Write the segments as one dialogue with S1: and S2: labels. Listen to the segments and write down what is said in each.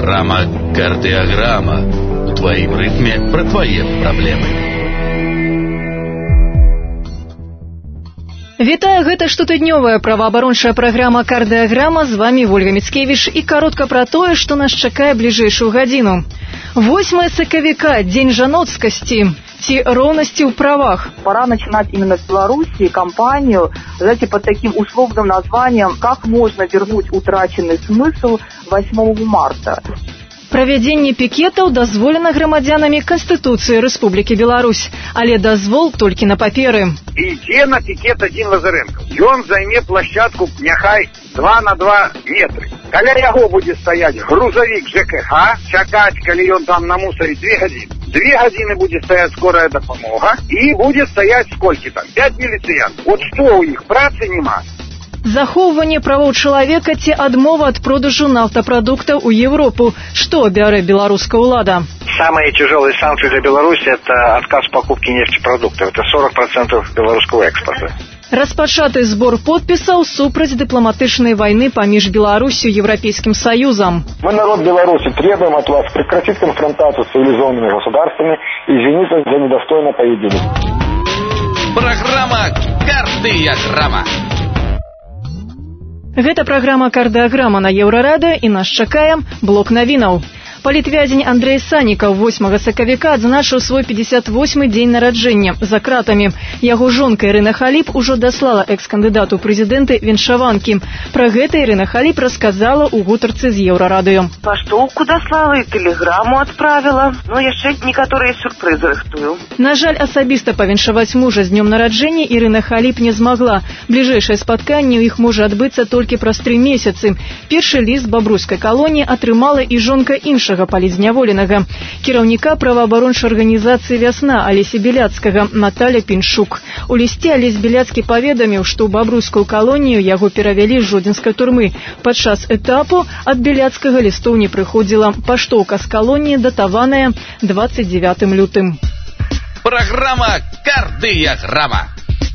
S1: Программа «Кардиограмма» у твоим ритме про твои проблемы.
S2: Вітаю, гэта штотыднёвая праваабарончая праграма «Кардиограмма». З вами Ольга Мицкевич. І каротка пра тое, што нас чакае бліжэйшую гадзіну. 8 сакавіка, дзень жаноцкасці. Ці роўнасці ў правах.
S3: Пора начинать именно в Беларуси кампанию, знаете, под таким условным названием «Как можно вернуть утраченный смысл 8 марта».
S2: Правядзенне пікетаў дазволена грамадзянамі Канстытуцыі Рэспублікі Беларусь, але дазвол толькі на паперы.
S4: Ідзе на пікет адзін Лазаренко. Ён займе площадку няхай 2 на 2 метры. Каля яго будзе стаяць грузавік ЖКХ, чакаць, калі ён там намусарыць 2 гадзіны. 2 гадзіны будзе стаяць скорая дапамога і будзе стаяць сколькі там? 5 міліцыянтаў. От што ў іх працы няма.
S2: Захоўванне правоў чалавека ці адмова ад продажу нафтапрадуктаў у Европу. Што бярэ беларуская ўлада?
S5: Самые тяжелые санкции для Беларуси – это отказ в покупке нефтепродуктов. Это 40% белорусского экспорта.
S2: Распачаты збор подпісаў супраць дыпламатычнай вайны паміж Беларусью и Европейским Союзом.
S6: Мы, народ Беларуси, требуем от вас прекратить конфронтацию с цивилизованными государствами и извиниться за недостойное поведение.
S1: Программа «Кардиограмма».
S2: Гэта праграма «Кардиограмма» на Еўрарадыё, і нас чакае блок навінаў. Палітвязень Андрей Санікаў 8 сакавіка адзначыў свой 58-й дзень нараджэння за кратамі. Яго жонка Ірына Халіп ужо даслала экс-кандыдату прэзідэнты віншаванкі. Пра гэта Ірына Халіп расказала ў гутарцы з Еўрарадыё.
S3: Паштоўку даслала і тэлеграму адправіла. Ну, яшчэ некаторыя сюрпрызы рыхтую.
S2: На жаль, асабіста павіншаваць мужа з днём нараджэння Ірына Халіп не змагла. Бліжэйшае спатканне ў іх можа адбыцца толькі праз 3 месяцы. Першы ліст бабруйскай калоніі атрымала і жонка іншага палітзняволенага, кіраўніка праваабарончай арганізацыі «Вясна» Алеся Беляцкага Наталя Піншук. У лісце Алесь Беляцкі паведаміў, што ў бабруйскую калонію яго перавялі з жодзінскай турмы. Падчас этапу ад Беляцкага лістоў не прыходзіла. Паштоўка з калоніі датаваная 29 лютым.
S1: Программа «Кардиограмма».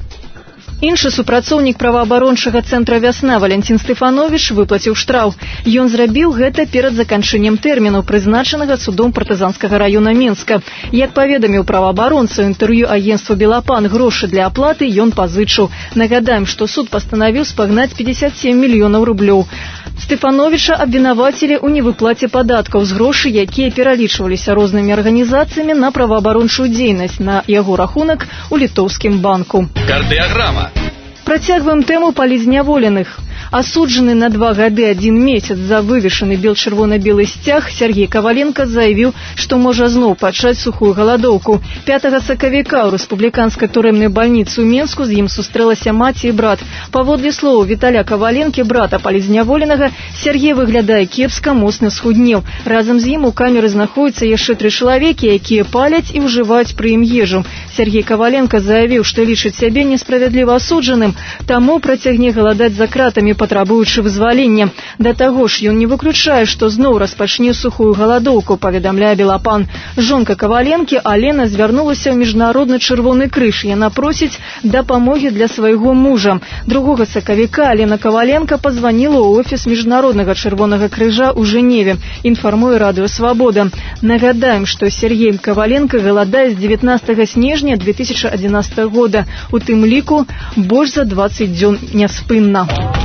S2: Іншы супрацоўнік праваабарончага цэнтра «Вясна» Валянцін Стэфановіч выплаціў штраф. Ён зрабіў гэта перад заканчэннем тэрміну, прызначанага судом партызанскага раёна Менска. Як паведаміў праваабаронца ў інтэрв'ю агенцтву «Белапан», грошы для аплаты ён пазычыў. Нагадаем, што суд пастанавіў спагнаць 57 мільёнаў рублёў. Стэфановіча абвінавацілі ў невыплаце падаткаў з грошай, якія пералічваліся рознымі арганізацыямі на праваабарончую дзейнасць на яго рахунак у літоўскім банку.
S1: Кардиограмма.
S2: Працягваем тэму палітзняволеных. Асуджаны на 2 гады 1 месяц за вывешаны бел-чырвона-белы сцяг Сергей Коваленко заявіў, што можа зноў пачаць сухую галадоўку. 5 сакавіка ў рэспубліканскай турэмнай бальніцы ў Менску з ім сустрэлася маці і брат. Паводле словаў Віталя Коваленкі, брата палітзняволенага, Сергей выглядае кепска, моцна схуднеў. Разам з ім у камеры знаходзяцца яшчэ 3 чалавекі, якія паляць і ўжываюць пры ім ежу. Сергей Коваленко заявіў, што лічыць сябе несправядліва асуджаным, таму працягне галадаць за кратамі, патрабуючы вызвалення. Да таго ж, ён не выключае, што зноў распачне сухую галадоўку, паведамляе Белапан. Жонка Коваленкі Алена звярнулася ў міжнародны чырвоны крыж. Яна просіць дапамогі для свайго мужа. 2 сакавіка Алена Коваленка пазваніла ў офіс міжнароднага чырвонага крыжа ў Жэневе, інфармуе Радыё Свабода. Нагадаем, што Сергей Коваленко галадае з 19 снежня 2011 года, у тым ліку больш за 20 дзён няспынна.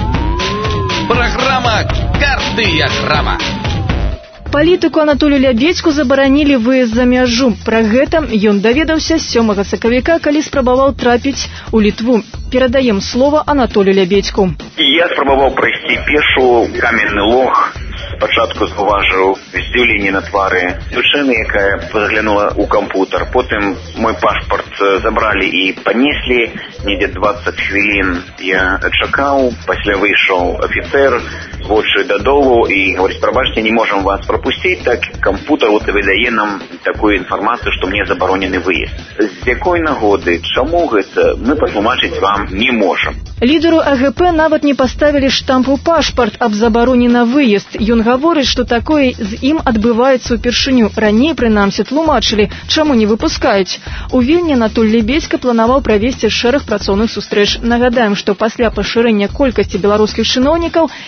S1: Программа «Кардиограмма».
S2: Палітыку Анатолію Лябедзьку забаранілі выезд за мяжу. Пра гэта ён даведаўся 7 сакавіка, калі спрабаваў трапіць у Літву. Перадаем слова Анатолію Лябедзьку.
S5: Я спрабаваў прайсці пешу каменны лог. Спачатку заўважыў здзіўленне на твары дзяўчыны, якая заглянула ў кампутар. Потым мой пашпарт забралі і панеслі. Недзе 20 хвілін я чакаў. Пасля выйшаў афіцэр, вочы дадолу і говорить: прабачце, не можам вас пропусціць, так кампутар выдае нам такую інфармацыю, што мне забаронены выезд. З якой нагоды, чаму гэта, мы патлумачыць вам не можам.
S2: Лідару АГП нават не паставілі штамп у пашпарт аб забароне на выезд. Ён гаворыць, што такое з ім адбываецца ўпершыню. Раней, прынамсі, тлумачылі, чаму не выпускаюць. У Вільні Анатоль Лябедзька планаваў правесці шэраг працоўных сустрэч. Нагадаем, што пасля пашырэння колькасці беларускіх чыноўнікаў, якім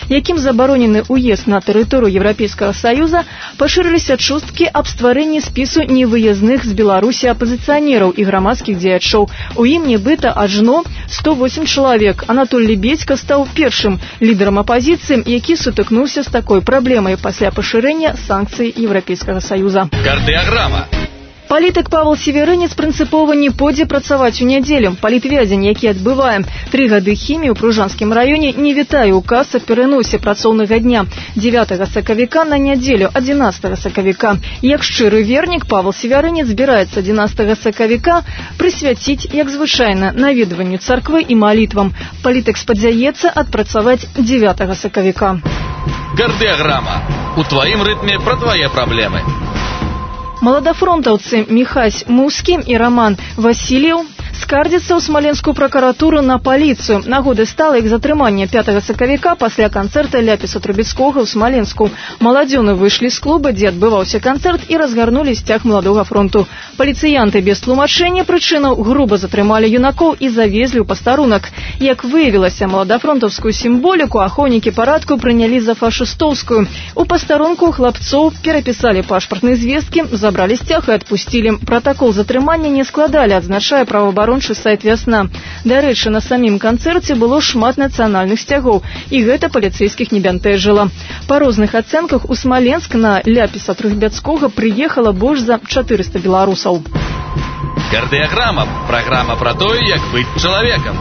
S2: забаронены ўезд на тэрыторыю Еўрапейскага Саюза, пашырыліся чуткі аб стварэнні спісу невыездных з Беларусі апазіцыянераў і грамадскіх дзеячоў. У ім нібыта ажно 108 чалавек. Анатоль Лебедзька стаў першым лідарам апазіцыі, які сутыкнуўся з такой праблемай пасля пашырэння санкцый Еўрапейскага Саюза.
S1: Кардыаграма.
S2: Палітык Павел Северынец прынцыпова не пойдзе працаваць у нядзелю. Палітвязень, які адбывае 3 гады хіміі ў Пружанскім раёне, не вітае указ аб пераносе працоўнага дня 9 сакавіка на нядзелю 11 сакавіка. Як шчыры вернік, Павел Северынец збіраецца 11 сакавіка прысвяціць, як звычайна, наведванню царквы і малітвам. Палітык спадзяецца адпрацаваць 9 сакавіка.
S1: Кардыаграма. У твоім рытме пра твае праблемы.
S2: Маладафронтаўцы Міхась Мускі і Роман Васильев скардзяцца ў смаленскую пракуратуру на паліцыю. Нагодай стала іх затрымання 5 сакавіка пасля канцэрта Ляпіса Трубецкога ў Смаленску. Маладзёны выйшлі з клуба, дзе адбываўся канцэрт, і разгарнулі сцяг Маладога фронту. Паліцыянты без тлумачэння прычынаў груба затрымалі юнакоў і завезлі ў пастарунак. Як выявілася, маладафронтаўскую сімволіку ахоўнікі парадку прынялі за фашыстоўскую. У пастарунку хлапцоў перапісалі пашпартныя звесткі, забралі сцяг і адпусцілі. Пратакол затрымання не складалі, адзначае праваабарончы сайт «Вясна». Дарэчы, на самім канцэрце было шмат нацыянальных сцягоў, і гэта паліцэйскіх не бянтэжыла. Па розных ацэнках у Смаленск на Ляпіса Трубецкога прыехала больш за 400 беларусаў.
S1: Кардыаграма. Праграма пра тое, як быць чалавекам.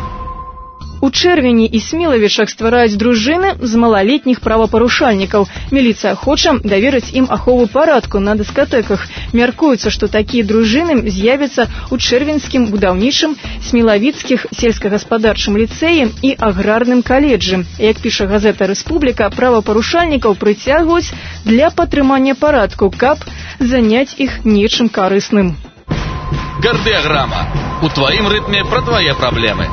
S2: У Чэрвені і Смілавічах ствараюць дружыны з малалетніх правапарушальнікаў. Міліцыя хоча даверыць ім ахову парадку на дыскатэках. Мяркуецца, што такія дружыны з'явяцца ў Чэрвенскім будаўнічым, Смілавіцкіх сельскагаспадарчым ліцэі і аграрным каледжы. Як піша газета «Рэспубліка», правапарушальнікаў прыцягваюць для падтрымання парадку, каб заняць іх нечым карысным.
S1: Кардыаграма. У твоім рытме пра твае праблемы.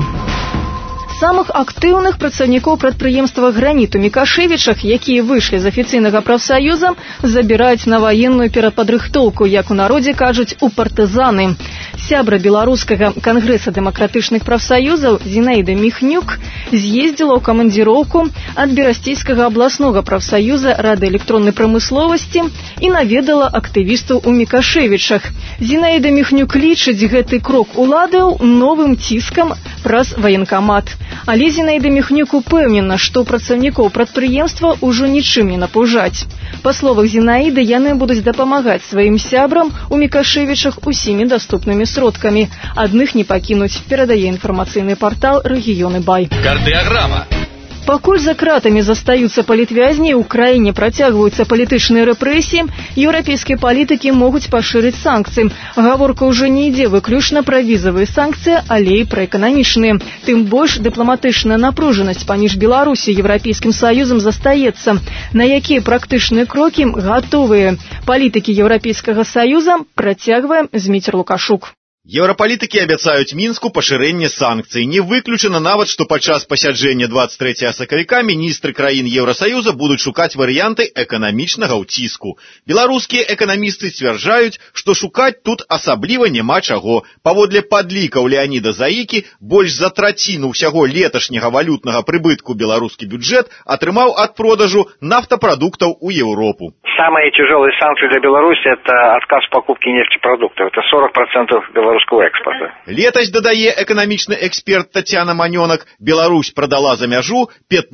S2: Самых актыўных працаўнікоў прадпрыемства «Граніт» у Мікашэвічах, якія выйшлі з афіцыйнага прафсаюза, забіраюць на ваенную перападрыхтоўку, як у народзе кажуць, у партызаны. Сябра беларускага кангрэса дэмакратычных прафсаюзаў Зінаіда Міхнюк з'ездзіла ў камандзіроўку ад Берасцейскага абласнога прафсаюза радыэлектроннай прамысловасці і наведала актывістаў у Мікашэвічах. Зінаіда Міхнюк лічыць гэты крок уладаў новым ціскам праз ваенкамат. Але Зінаіда Міхнюк упэўнена, што працаўнікоў прадпрыемства ўжо нічым не напужаць. Па словах Зінаіды, яны будуць дапамагаць сваім сябрам у Мікашэвічах усімі даступнымі сродкамі. Адных не пакінуць, перадае інфармацыйны партал «Рэгіёны Бай».
S1: Кардыаграма.
S2: Пакуль за кратамі застаюцца палітвязні, у краіне працягваюцца палітычныя рэпрэсіі, еўрапейскія палітыкі могуць пашырыць санкцыі. Гаворка ўжо не ідзе выключна пра візавыя санкцыі, але і пра эканамічныя. Тым больш дыпламатычная напружанасць паміж Беларусі і Еўрапейскім Саюзам застаецца. На якія практычныя крокі гатовыя палітыкі Еўрапейскага Саюза, працягвае Зміцер Лукашук.
S7: Еўрапалітыкі абяцаюць Мінску пашырэнне санкцый. Не выключана нават, што падчас пасяджэння 23 сакавіка міністры краін Еўрасаюза будуць шукаць варыянты эканамічнага ўціску. Беларускія эканамісты сцвярджаюць, што шукаць тут асабліва няма чаго. Паводле падлікаў Леаніда Заікі, больш за траціну ўсяго леташняга валютнага прыбытку беларускі бюджэт атрымаў ад продажу нафтапрадуктаў у Еўропу.
S4: Самые тяжелые санкции для Беларуси – это отказ в покупке нефтепродуктов. Это 40% белорусского экспорта.
S7: Летась, дадае эканамічны эксперт Тацяна Манёнак, Беларусь продала за мяжу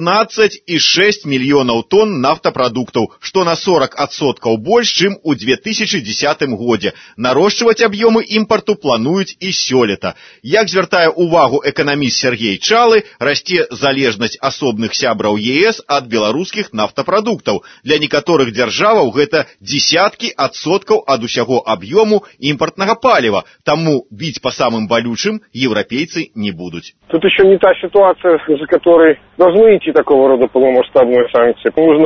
S7: 15,6 мільёнаў тонн нафтапрадуктаў, што на 40% больш, чым у 2010 годзе. Нарошчваць аб'ёмы імпарту плануюць і сёлета. Як звяртае увагу эканаміст Сергей Чалы, расце залежнасць асобных сябраў ЕС ад беларускіх нафтапрадуктаў. Для некаторых дзяржаваў гэта дзесяткі адсоткаў ад усяго аб'ёму імпартнага паліва, таму біць по самым болючим европейцы не будут.
S6: Тут еще не та ситуация, за которой должны идти такого рода полномасштабные санкции. Нужно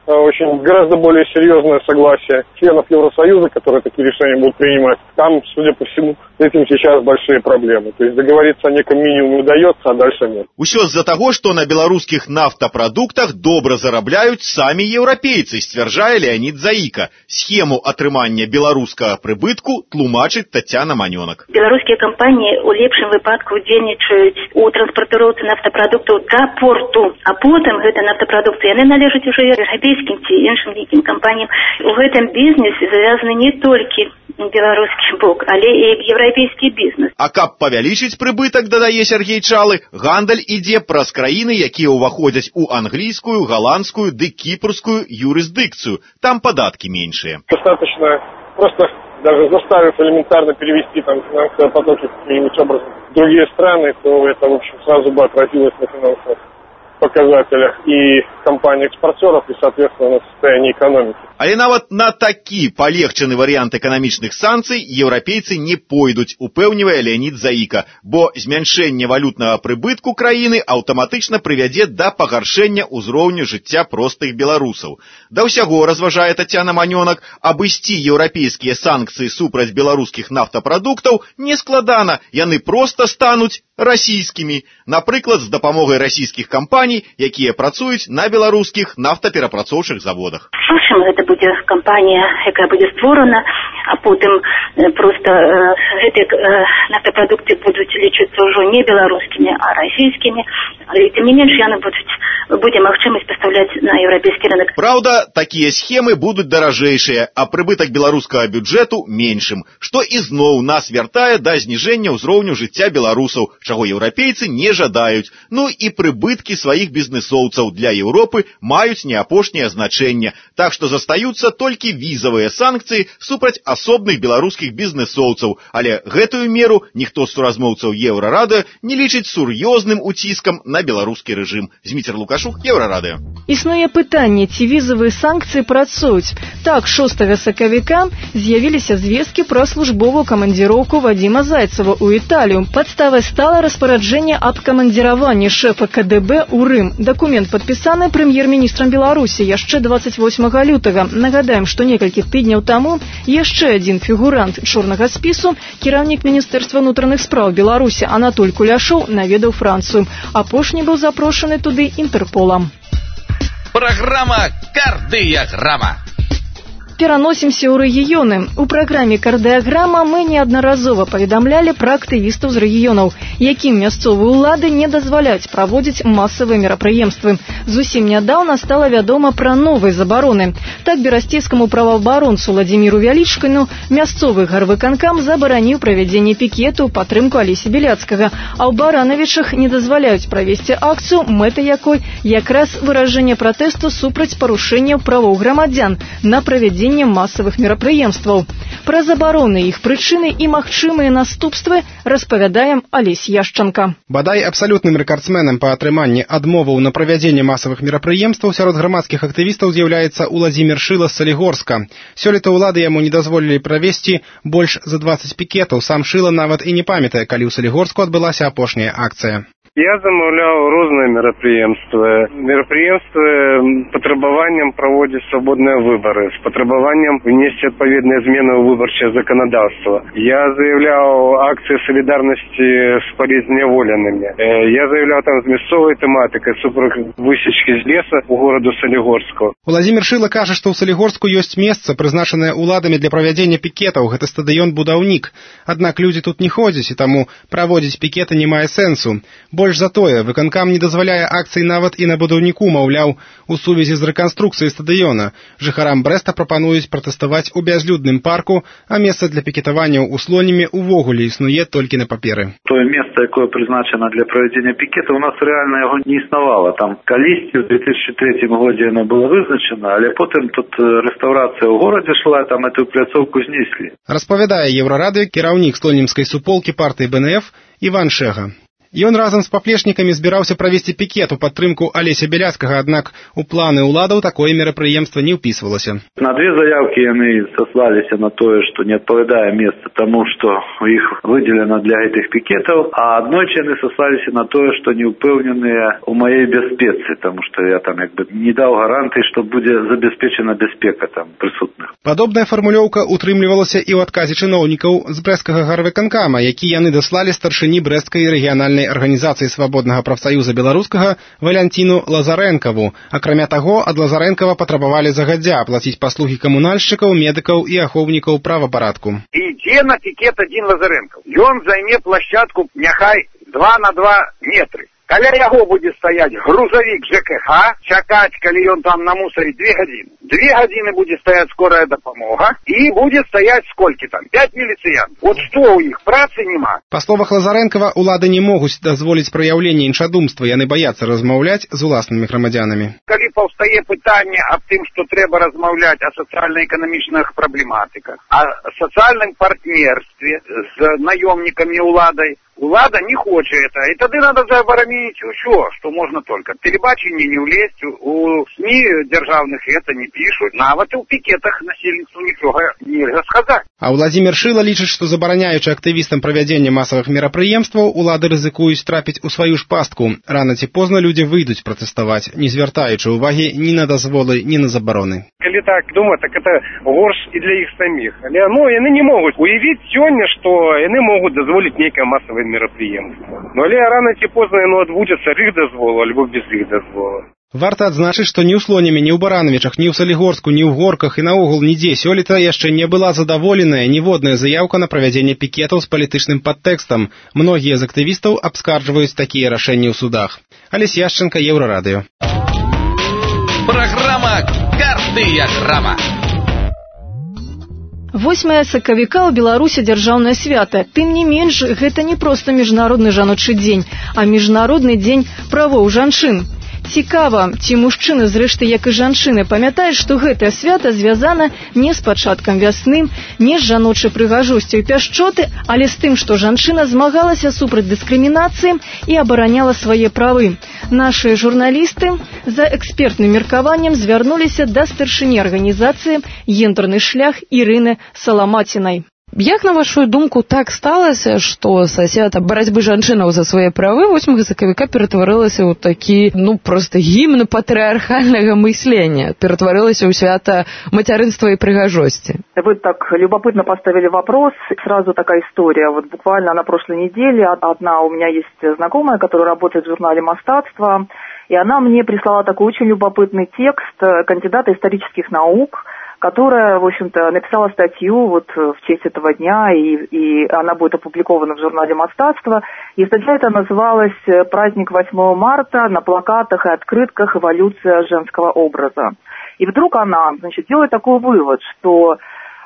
S6: очень гораздо более серьезное согласие членов Евросоюза, которые такие решения будут принимать. Там, судя по всему, с этим сейчас большие проблемы. То есть договориться о неком минимуме удается, а дальше нет.
S7: Усё з-за таго, што на беларускіх нафтапрадуктах добра зарабляюць самі еўрапейцы, сцвярджае Леонид Заика. Схему атрымання беларускага прыбытку тлумачыць Тацяна Манёнак.
S8: Беларускія кампаніі у лепшым выпадку удзельнічаюць у транспартыроўцы нафтапрадуктаў да порту, а потым гэта нафтапрадукты яны належаць ужо еўрапейскім ці іншым вялікім кампаніям. У гэтым бізнесе завязаны не толькі беларускі бок, але і еўрапейскі бізнес.
S7: А каб павялічыць прыбытак, дадае Сергей Чалы, гандаль ідзе праз краіны, якія ўваходзяць у англійскую, голландскую ды кіпрскую юрысдыкцыю. Там падаткі меншыя.
S6: Достаточно просто даже заставив элементарно перевести там финансовые потоки каким-нибудь образом в другие страны, то это, в общем, сразу бы отразилось на финансовых показателях и компаний-экспортеров, и, соответственно, на состоянии экономики.
S7: Але нават на такі палегчаны варыянт эканамічных санкцый еўрапейцы не пойдуць, упэўнівае Леонид Заика, бо змяншэнне валютнага прыбытку краіны аўтаматычна прывядзе да пагаршэння ўзроўню жыцця простых беларусаў. Да ўсяго, разважае Тацяна Манёнак, абысці еўрапейскія санкцыі супраць беларускіх нафтапрадуктаў нескладана, яны проста стануць расійскімі, напрыклад, з дапамогай расійскіх кампаній, якія працуюць на беларускіх нафтаперапрацоўчых заводах.
S8: Першым гэта будзе кампанія, якая будзе створана, а потым проста гэтыя нафтапрадукты будуць лічыцца ўжо не беларускімі, а расійскімі, але тым не менш яны будзе магчымасць пастаўляць на еўрапейскі рынок.
S7: Праўда, такія схемы будуць даражэйшыя, а прыбытак беларускага бюджэту меншым, што ізноў нас вяртае да зніжэння ўзроўню жыцця беларусаў, чаго еўрапейцы не жадаюць. Ну і прыбыткі сваіх бізнесоўцаў для Еўропы маюць не апошняе значэнне, так што застаюцца толькі візавыя санкцыі супраць асобных беларускіх бізнесоўцаў, але гэтую меру ніхто з суразмоўцаў Еўрарадыё не лічыць сур'ёзным уціскам на беларускі рэжым. Зміцер Лукашук, Еўрарадыё.
S2: Існуе пытанне, ці візавыя санкцыі працуюць. Так, 6 сакавіка з'явіліся звесткі пра службовую камандзіроўку Вадзіма Зайцева ў Італію. Падставай стала распараджэнне аб камандзіраванні шэфа КДБ ў Рым. Дакумент падпісаны прэм'ер-міністрам Беларусі яшчэ 28 лютага. Нагадаем, што некалькі тыдняў таму яшчэ адзін фігурант чорнага спісу, кіраўнік Міністэрства ўнутраных спраў Беларусі Анатоль Куляшоў, наведаў Францыю. Апошні быў запрошаны туды Інтэрполам.
S1: Программа «Кардыяграмма».
S2: Пераносімся ў рэгіёны. У праграме «Кардыяграма» мы неаднаразова паведамлялі пра актывістаў з рэгіёнаў, якім мясцовыя ўлады не дазваляюць праводзіць масавыя мерапрыемствы. Зусім нядаўна стала вядома пра новыя забароны. Так берасцейскаму праваабаронцу Владзіміру Вялічкіну мясцовы гарвыканкам забараніў правядзенне пікету ў падтрымку Алесі Беляцкага, а ў Баранавічах не дазваляюць правесці акцыю, мэта якой якраз выражэнне пратэсту супраць парушэнняў правоў грамадзян на правядзенне масавых мерапрыемстваў. Пра забароны, іх прычыны і магчымыя наступствы распавядаем Алесь Яшчанка.
S9: Бадай абсалютным рэкардсменам па атрыманні адмоваў на правядзенне масавых мерапрыемстваў сярод грамадскіх актывістаў з'яўляецца Уладзімір Шыла з Салігорска. Сёлета ўлады яму не дазволілі правесці больш за 20 пікетаў. Сам Шыла нават і не памятае, калі ў Салігорску адбылася апошняя акцыя.
S10: Я замаўляў розныя мерапрыемствы. Мерапрыемствы патрабаваннем праводзіць свабодныя выбары, з патрабаваннем внесці адпаведныя змены ў выбарчае заканадаўства. Я заяўляў акцыі салідарнасці з палізняволенымі. Я заяўляў там з мясцовай тэматыкай супраць высечкі з леса ў гораду Салігорску.
S9: Уладзімір Шыла кажа, што ў Салігорску ёсць месца, прызначанае ўладамі для правядзення пікетаў. Гэта стадыён «Будаўнік». Аднак людзі тут не ходзяць, і таму праводзіць пікеты не мае сэнсу. Больш за тое, выканкам не дазваляе акцый нават і на будаўніку, маўляў, у сувязі з рэканструкцыяй стадыёна. Жыхарам Брэста прапануюць пратэставаць у бязлюдным парку, а месца для пікетавання ў Слонімі ўвогуле існуе толькі на паперы.
S11: Тое месца, якое прызначана для правядзення пікета, у нас рэальна яго не існавала. Там калісьці ў 2003 годзе яно было вызначана, але потым тут рэстаўрацыя ў горадзе шла, там эту пляцоўку знеслі.
S9: Распавядае Еўрарадыё кіраўнік слонімскай суполкі партыі БНФ Іван Шэга. Ён разам з паплечнікамі збіраўся правесці пікет у падтрымку Алеся Беляцкага, аднак у планы ўладаў такое мерапрыемства не ўпісвалася.
S11: На две заявки яны сослаліся на тое, што не адпавядае месца таму, што іх выделена для гэтых пікетаў, а аднойчы яны сослаліся на тое, што не ўпэўненыя ў маёй бяспецы, таму што я там не даў гарантыі, што будзе забяспечана бяспека там прысутных.
S9: Падобная фармулёўка утрымлівалася і ў адказе чыноўнікаў з брэсцкага гарвыканкама, які яны даслалі старшыні брэсцкай рэгіянальнай арганізацыі свабоднага прафсаюза беларускага Валянціну Лазарэнкаву. Акрамя таго, ад Лазарэнкава патрабавалі загадзя аплаціць паслугі камунальшчыкаў, медыкаў і ахоўнікаў правапарадку.
S4: Ідзе на пікет адзін Лазарэнкаў. Ён займе площадку няхай 2 на 2 метры. Каля яго будзе стаяць грузавік ЖКХ, чакаць, калі ён там намусарыць 2 гадзіны. 2 гадзіны будзе стаяць скорая дапамога і будзе стаяць сколькі там? 5 міліцыян. Вот што ў іх, працы няма.
S9: Па словах Лазарэнкава, улады не могуць дазволіць праяўленне іншадумства, яны баяцца размаўляць з уласнымі грамадзянамі.
S4: Калі паўстае пытанне аб тым, што трэба размаўляць о сацыяльна-эканамічных праблематыках, о сацыяльным партнерстве з наёмнікамі уладай, улада не хоче это. И тогда надо забарамить все, что можно только. Телебачение не влезть, у СМИ державных это не пишут. Нават у пикетах насельніцтву нічога нельга сказаць.
S9: А Владзімір Шыла лічыць, што забараняючы актывістам правядзення масавых мерапрыемстваў, улады рызыкуюць трапіць у сваю ж пастку. Рана ці позна людзі выйдуць пратэставаць, не звяртаючы ўвагі ні на дазволы, ні на забароны.
S6: Калі так думаць, так это горш і для іх саміх. Але яны не могуць уявіць сёння, што яны могуць дазволіць нейкае масавае мерапрыемства. Але рана ці позна яно адбудзецца іх дазволу альбо без іх дазволу.
S9: Варта адзначыць, што ні ў Слонімі, ні ў Барановічах, ні ў Салігорску, ні ў Горках і наогул нідзе сёлета яшчэ не была задаволеная ніводная заяўка на правядзенне пікетаў з палітычным падтэкстам. Многія з актывістаў абскарджваюць такія рашэнні ў судах. Алесь Яшченка, Еўрарадыё.
S1: Праграма «Кардыяграма».
S2: 8 сакавіка ў Беларусі дзяржаўнае свята. Тым не менш, гэта не проста міжнародны жаночы дзень, а міжнародны дзень правоў жанчын. Цікава, ці мужчыны, зрэшты, як і жанчыны, памятаюць, што гэтае свята звязана не з пачаткам вясны, не з жаночай прыгажосцю і пяшчоты, але з тым, што жанчына змагалася супраць дыскрымінацыі і абараняла свае правы. Нашы журналісты за экспертным меркаваннем звярнуліся да старшыні арганізацыі «Гендерны шлях» Ірыны Саламацінай.
S12: Як, на вашу думку, так сталася, што свята барацьбы жанчынаў за свае правы 8 сакавіка ператварылася ў такі, проста гімн патрыархальнага мыслення, ператварылася ў свята мацярынства и прыгажости?
S3: Вы так любопытно поставили вопрос. Сразу такая история. Вот буквально на прошлой неделе одна у меня есть знакомая, которая работает в журнале «Мастатство», и она мне прислала такой очень любопытный текст кандидата исторических наук, которая, в общем-то, написала статью вот в честь этого дня, и она будет опубликована в журнале «Мастатство». И статья эта называлась «Праздник 8 марта. На плакатах и открытках. Эволюция женского образа». И вдруг она, делает такой вывод, что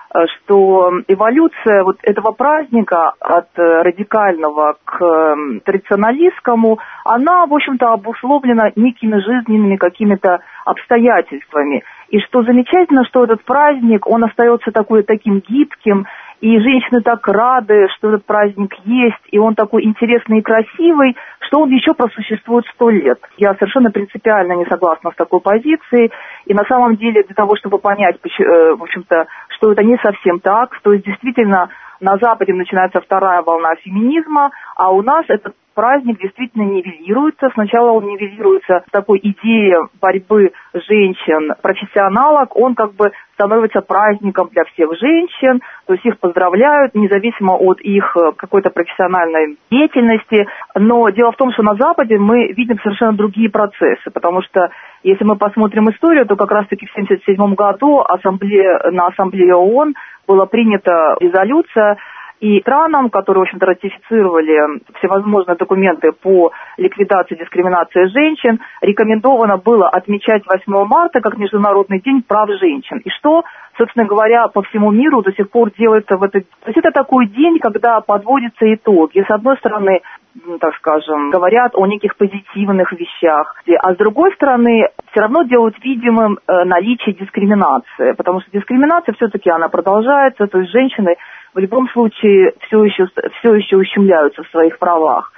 S3: эволюция вот этого праздника от радикального к традиционалистскому, она, в общем-то, обусловлена некими жизненными какими-то обстоятельствами. И что замечательно, что этот праздник, он остается таким гибким, и женщины так рады, что этот праздник есть, и он такой интересный и красивый, что он еще просуществует 100 лет. Я совершенно принципиально не согласна с такой позицией, и на самом деле для того, чтобы понять, в общем-то, что это не совсем так, то есть действительно на Западе начинается вторая волна феминизма, а у нас этот праздник действительно нивелируется. Сначала он нивелируется с такой идеей борьбы женщин-профессионалок, он становится праздником для всех женщин, то есть их поздравляют, независимо от их какой-то профессиональной деятельности. Но дело в том, что на Западе мы видим совершенно другие процессы, потому что если мы посмотрим историю, то как раз-таки в 1977 году на Ассамблее ООН была принята резолюция, и странам, которые, в общем-то, ратифицировали всевозможные документы по ликвидации дискриминации женщин, рекомендовано было отмечать 8 марта как Международный день прав женщин. И что, собственно говоря, по всему миру до сих пор делается в этот... То есть это такой день, когда подводятся итоги. С одной стороны, так скажем, говорят о неких позитивных вещах, а с другой стороны, все равно делают видимым наличие дискриминации, потому что дискриминация все-таки она продолжается, то есть женщины в любом случае все еще ущемляются в своих правах.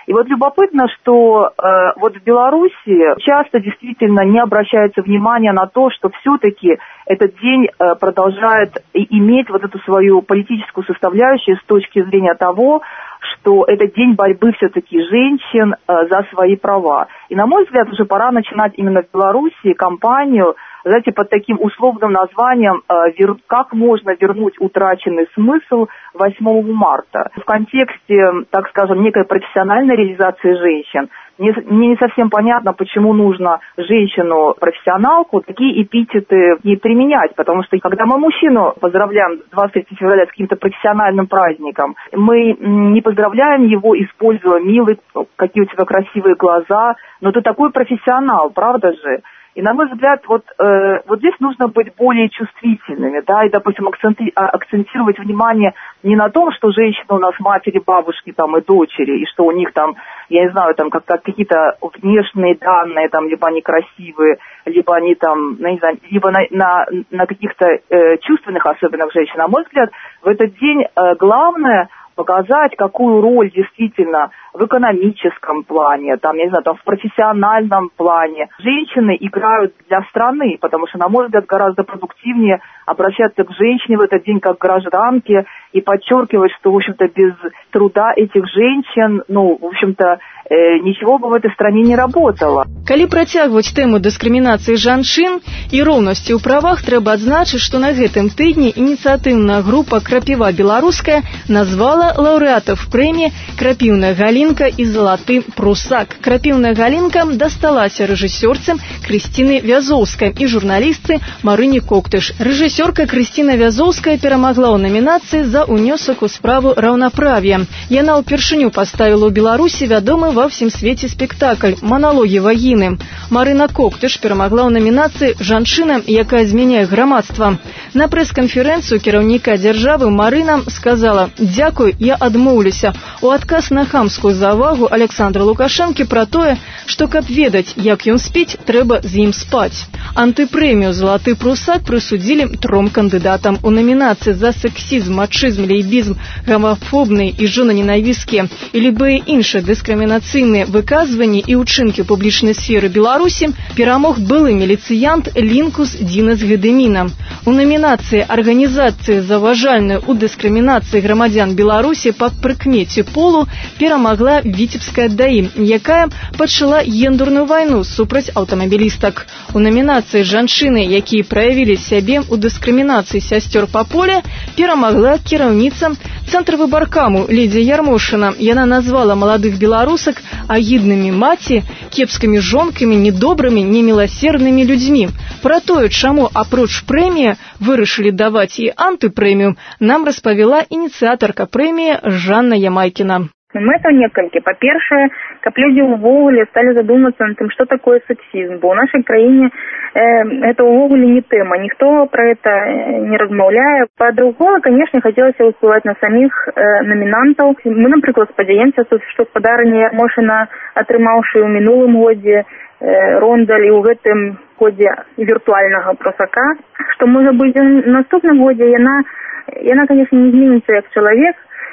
S3: И вот любопытно, что вот в Беларуси часто действительно не обращается внимания на то, что все-таки этот день продолжает иметь вот эту свою политическую составляющую с точки зрения того, что это день борьбы все-таки женщин за свои права. И, на мой взгляд, уже пора начинать именно в Беларуси кампанию, знаете, под таким условным названием «Как можно вернуть утраченный смысл 8 марта». В контексте, так скажем, некой профессиональной реализации женщин, мне не совсем понятно, почему нужно женщину-профессионалку такие эпитеты не применять, потому что когда мы мужчину поздравляем 23 февраля с каким-то профессиональным праздником, мы не поздравляем его, используя «милый, какие у тебя красивые глаза», но ты такой профессионал, правда же? И, на мой взгляд, вот здесь нужно быть более чувствительными, да, и, допустим, акцентировать внимание не на том, что женщины у нас матери, бабушки там и дочери, и что у них там, я не знаю, там как какие-то внешние данные, там, либо они красивые, либо они там, ну, не знаю, либо на каких-то чувственных особенностях женщин. На мой взгляд, в этот день главное показать, какую роль действительно в экономическом плане, там, я не знаю, там, в профессиональном плане женщины играют для страны, потому что, на мой взгляд, гораздо продуктивнее обращаться к женщине в этот день как к гражданке и подчеркивать, что, в общем-то, без труда этих женщин, ну, в общем-то, ничего бы в этой стране не работало.
S2: Калі працягваць тэму дыскрымінацыі жанчын і роўнасці ў правах, трэба адзначыць, што на гэтым тыдні ініцыятыўная група «Крапіва беларуская» назвала лаўрэатаў прэміі «Крапіўная галінка» і «Залаты прусак». «Крапіўная галінка» дасталася рэжысёрцы Крысціны Вязоўскай і журналістцы Марыне Коктыш. Рэжысёрка Крысціна Вязоўская перамагла ў намінацыі за ўнёсак у справу раўнаправ'я. Яна ўпершыню паставіла ў Беларусі вядомы ва ўсім свеце спектакль «Маналогі вагіны». Марына Коктыш перамагла ў намінацыі «Жанчына, якая змяняе грамадства». На прэс-канферэнцыю кіраўніка дзяржавы Марына сказала: «Дзякуй, я адмоўлюся». У адказ на хамскую завагу Александра Лукашэнкі пра тое, што каб ведаць, як ён спіць, трэба з ім спаць. Антыпрэмію «Залаты прусак» прысудзілі 3 кандыдатам у намінацыі за сексізм, мачызм, лейбізм, гомафобныя і жонаненавіскія і любыя іншыя дыскрымінацыйныя выказванні і ўчынкі публічнай сферы Беларусі перамог былы міліцыянт Лінкус Дзінас Гедеміна. У номінацыі «Арганізацыі, заважальныя ў дыскрымінацыі грамадзян Беларусі па прыкмеце полу» перамагла Віцебская ДАІ, якая пачала гендерную вайну супраць аўтамабілістак. У номінацыі «Жанчыны, якія праявілі сябе ў дыскрымінацыі сясцёр па поле» перамагла кіраўніца Цэнтра выбаркаму Лідзія Ярмошына. Яна назвала маладых беларусак агіднымі маці, кепскімі жонкамі, недобрымі, неміласерднымі людзьмі. Пра тое, чаму апроч прэміі вырашылі даваць і антыпрэмію, нам распавяла ініцыятарка прэміі Жанна Ямайкіна.
S13: Мэта некалькі. Па-першае, каб людзі ўвогуле сталі задумацца над тым, што такое сексізм, бо ў нашай краіне это ўвогуле не тэма, ніхто пра это не размаўляе. Па-другое, канешне, хацелася ўплываць на саміх намінантаў. Мы, напрыклад, спадзяемся, што спадарня Ярмошына, атрымаўшы ў мінулым годзе рондаль і ў гэтым годзе віртуальнага прусака, што можа быць у наступным годзе яна, канешне, не зменіцца як чалавек,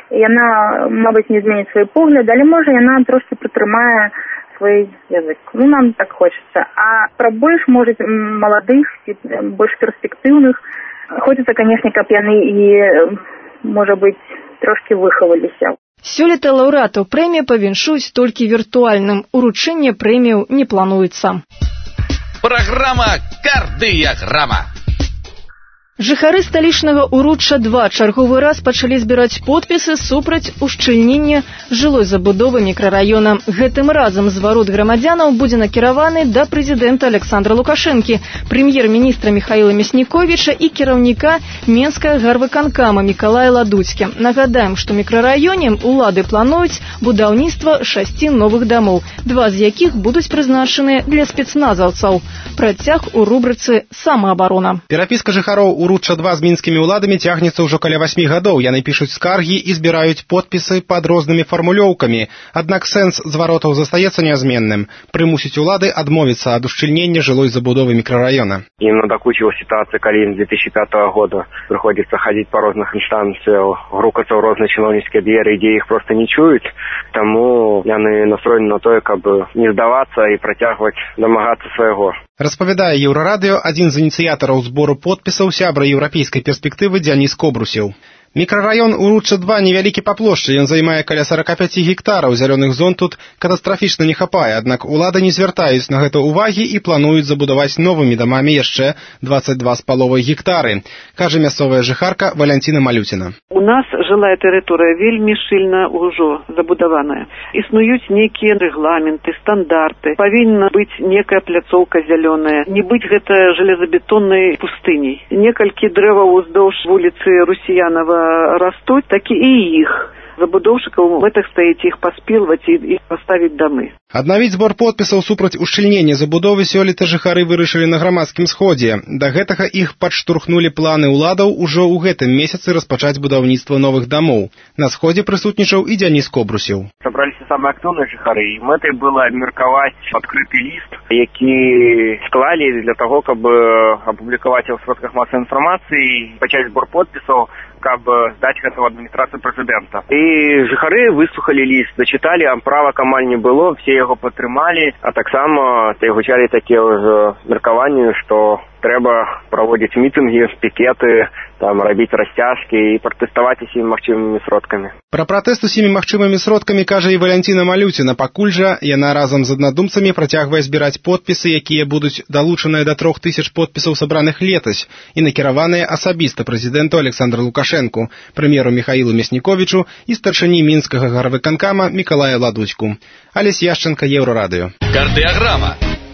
S13: яна, мабыць, не зменіць свой погляд, але, можа, яна трошки прытрымае свой язык. Ну, нам так хочется. А пра больш, может, маладых, больш перспектыўных, хочется, конечно, каб яны і, можа быць, трошки выхаваліся.
S2: Сёлета лаўрэатаў прэміі павіншуюць толькі віртуальным. Уручэнне прэміяў не плануецца.
S1: Праграма «Кардыяграма».
S2: Жыхары сталічнага Уручча-2 чарговы раз пачалі збіраць подпісы супраць ушчыльнення жылой забудовы мікрараёна. Гэтым разам зварот грамадзянаў будзе накіраваны да прэзідэнта Александра Лукашэнкі, прэм'ер-міністра Михаіла Мясніковіча і кіраўніка Менскага гарвыканкама Мікалая Ладуцькі. Нагадаем, што мікрараёне улады плануюць будаўніцтва 6 новых дамоў, 2 з якіх будуць прызначаныя для спецназаўцаў. Працяг у рубрыцы «Самаабарона».
S9: Перапіска жыхароў Уручча 2 з мінскімі ўладамі цягнецца ўжо каля 8 гадоў. Яны пішуць скаргі і збіраюць подпісы пад рознымі фармулёўкамі. Аднак сэнс зваротаў застаецца нязменным. Прымусіць улады адмовіцца ад ушчыльнення жылой забудовы мікрараёна.
S14: Им надокучила ситуация, когда им с 2005 года приходится ходить по разных инстанциям, грукаться в разные чиновнические двери, где их просто не чуют. Тому они настроены на то, как бы не сдаваться и протягивать, домагаться своего.
S9: Распавядае Еўрарадыё адзін з ініцыятараў збору подпісаў сябра еўрапейскай перспектывы Дзяніс Кобрусеў. Мікрараён Уручча 2 невялікі па плошчы, ён займае каля 45 гектараў, зялёных зон тут катастрафічна не хапае, аднак улады не звяртаюць на гэта ўвагі і плануюць забудаваць новымі дамамі яшчэ 22,5 гектары, кажа мясцовая жыхарка Валянціна Малюціна.
S15: У нас жылая тэрыторыя вельмі шчыльна ўжо забудаваная. Існуюць нейкія рэгламенты, стандарты, павінна быць некая пляцоўка зялёная, не быць гэта жалезабетоннай пустыняй. Некалькі дрэваў уздоўж вуліцы Русіянава растуць, так і іх. Забудоўшчыкаў мэтах стаіць іх паспілваць і паставіць дамы.
S9: Аднавіць збор подпісаў супраць ушчыльнення забудовы сёлета жыхары вырашылі на грамадскім сходзе. Да гэтага іх падштурхнулі планы ўладаў ужо ў гэтым месяцы распачаць будаўніцтва новых дамоў. На сходзе прысутнічаў і Дзяніс Кобрусеў.
S14: Сабраліся самыя актыўныя жыхары, і мэтай было абмеркаваць адкрыты ліст, які склалі для таго, каб апублікаваць ў сродках масавай інфармацыі, пачаць збор подпісаў, каб здаць гэта ў адміністрацыю прэзідэнта. І жыхары выслухалі ліст, зачыталі, правак амаль не было, все яго падтрымалі, а таксама гучалі такія ўжо меркаванні, што трэба праводзіць мітынгі, пікеты, там рабіць расцяжкі і пратэставаць усімі магчымымі сродкамі.
S9: Пра пратэст усімі магчымымі сродкамі кажа і Валянціна Малюціна. Пакуль жа яна разам з аднадумцамі працягвае збіраць подпісы, якія будуць далучаныя да 3000 подпісаў сабраных летась і накіраваныя асабіста прэзідэнту Александру Лукашэнку, прэм'еру Міхаілу Мясніковічу і старшыні мінскага гарвыканкама Мікалая Ладуцьку. Алесь Яшченка, Еўрарадыё.
S1: Кардыаграма.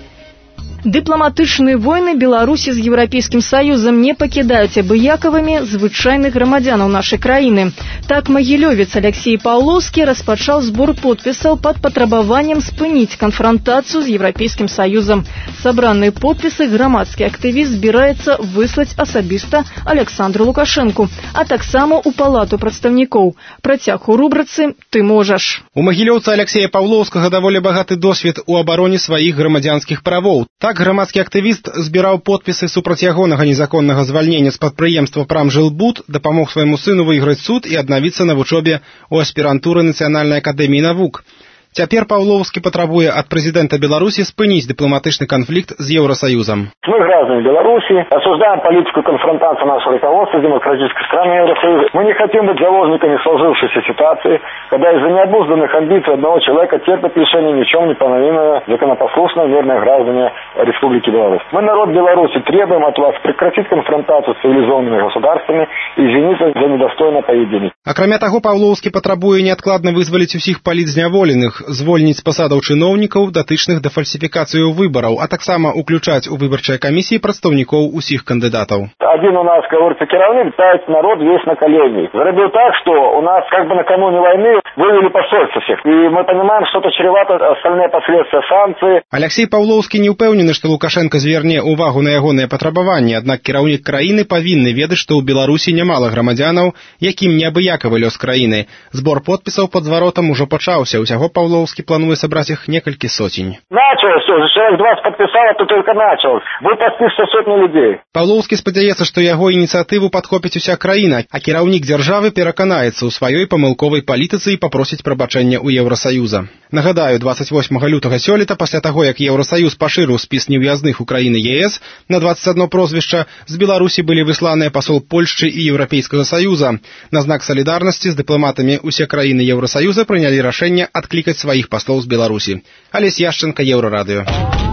S2: Дыпламатычныя войны Беларусі з Еўрапейскім Саюзам не пакідаюць абыякавымі звычайных грамадзянаў нашай краіны. Так магілёвец Алексей Паўлоўскі распачаў збор подпісаў пад патрабаваннем спыніць канфрантацыю з Еўрапейскім Саюзам. Сабраныя подпісы грамадскі актывіст збіраецца выслаць асабіста Александру Лукашэнку, а таксама ў палату прадстаўнікоў. Працяг у рубрыцы «Ты можаш».
S9: У магілёўца Алексея Паўлоўскага даволі багаты досвед у абароне сваіх грамадзянскіх правоў. Так грамадскі актывіст збіраў подпісы супраць ягонага незаконнага звальнення з прадпрыемства «Прамжилбуд», дапамог свайму сыну выйграць суд і аднавіцца на вучобе ў аспірантуры Нацыянальнай акадэміі навук. Цяпер Паўлоўскі патрабуе ад прэзідэнта Беларусі спыніць дыпламатычны канфликт с Евросоюзом.
S16: Мы граждане Беларуси, осуждаем политику конфронтации нашего руководства с демократической страной Евросоюза. Мы не хотим быть заложниками сложившейся ситуации, когда из-за необузданных амбиций одного человека терпят лишение ни в чем не повинного законопослушные мирные граждане Республики Беларусь. Мы, народ Беларуси, требуем от вас прекратить конфронтацию с цивилизованными государствами и извиниться за недостойное поведение.
S9: Акрамя таго, Паўлоўскі патрабуе неадкладна вызваліць усіх палітзняволеных, звольніць з пасадаў чыноўнікаў, датычных да фальсіфікацыю выбараў, а таксама уключаць у выбарчыя камісіі прадстаўнікоў усіх кандыдатаў.
S16: Один у нас, говорится, кіраўнік ставит народ весь на колени. Зарабил так, что у нас как бы накануне войны вывели посольство всех. И мы понимаем, что это чревато остальные последствия санкций.
S9: Алексей Паўлоўскі не ўпэўнены, што Лукашенко зверне увагу на ягоныя патрабаванні, аднак кіраўнік краіны павінны ведаць, што ў Беларусі нямала грамадзянаў, якім неабыякавы лёс краіны. Збор подпісаў пад зваротам ужо пачаўся. Усяго Паўлоўскі плануе сабраць іх некалькі сотень.
S16: Началось уже, человек 20 подписал, а то только началось. Вы подпишете сотни людей.
S9: Паўлоўскі спадзяецца, што яго ініцыятыву падхопіць уся краіна, а кіраўнік дзяржавы пераканаецца ў сваёй памылковай палітыцы і папросіць прабачэння ў Еўрасаюза. Нагадаю, 28 лютага сёлета, пасля таго, як Еўрасаюз пашырыў спіс нев'язных у краіны ЕС на 21 прозвішча, з Беларусі былі высланыя пасол Польшчы і Еўрапейскага Саюза. На знак салідарнасці з дыпламатамі усе краіны Еўрасаюза прынялі рашэнне адклікаць сваіх паслоў з Беларусі. Алесь Яшченка, Еўрарадыё.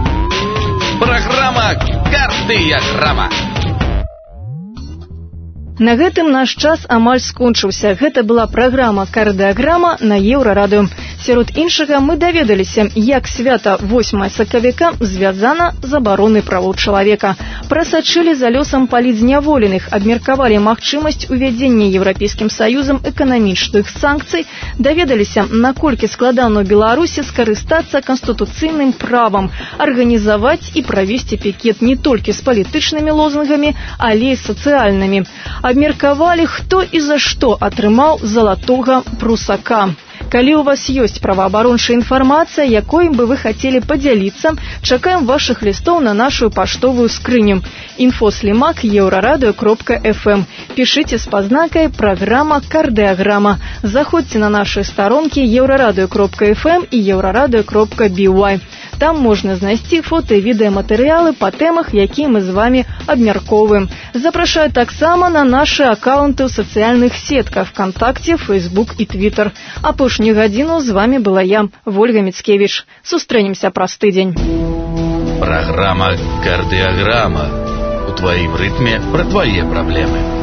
S1: Праграма «Кардыаграма».
S2: На гэтым наш час амаль скончыўся. Гэта была праграма «Кардыаграма» на Еўрарадыё. Сярод іншага мы даведаліся, як свята 8 сакавіка звязана з абаронай правоў чалавека. Прасачылі за лёсам палітзняволеных, абмеркавалі магчымасць увядзення Еўрапейскім Саюзам эканамічных санкцый, даведаліся, наколькі складана ў Беларусі скарыстацца канстытуцыйным правам, арганізаваць і правесці пікет не толькі з палітычнымі лозунгамі, але і сацыяльнымі. Абмеркавалі, хто і за што атрымаў залатога прусака. Калі у вас ёсць праваабарончая інфармацыя, якой бы вы хацелі падзяліцца, чакаем вашых лістоў на нашу паштовую скрыню info@euraradio.fm. Пішыце з пазнакай «Праграма Кардыаграма». Заходзьце на нашы старонкі euraраdio.fm і euraраdio.by. Там можна знайсці фота і відэаматэрыялы па тэмах, якія мы з вами абмяркоўваем. Запрашаю таксама на нашы акаунты ў сацыяльных сетках ВКонтакте, Фейсбук і Твиттер. Апошнюю гадзіну з вами была я, Вольга Мицкевич. Сустрэнемся праз тыдзень.
S1: Программа «Кардиограмма». У твоим ритме про твои проблемы.